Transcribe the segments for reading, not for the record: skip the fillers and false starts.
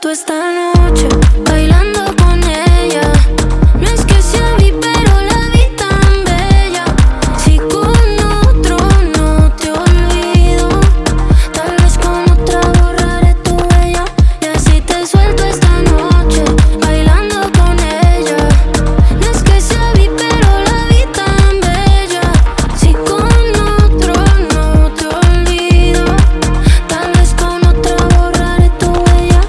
suelto esta noche, bailando con ella. No es que sea vi, pero la vi tan bella. Si con otro no te olvido, tal vez con otra borraré tu huella. Y así te suelto esta noche, bailando con ella. No es que sea vi, pero la vi tan bella. Si con otro no te olvido, tal vez con otra borraré tu huella.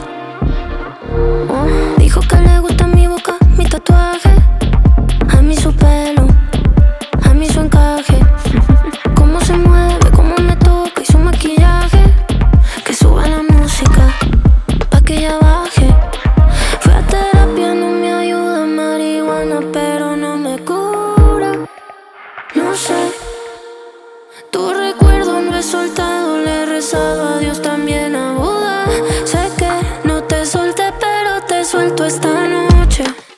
Dijo que le gusta mi boca, mi tatuaje, a mí su pelo, a mí su encaje. Cómo se mueve, cómo me toca y su maquillaje. Que suba la música, pa' que ella baje. Fui a terapia, no me ayuda marihuana, pero no me cura. No sé, tu recuerdo no he soltado, le he rezado a Dios, también a Buda. Sé que no te solté, pero te suelto esta noche.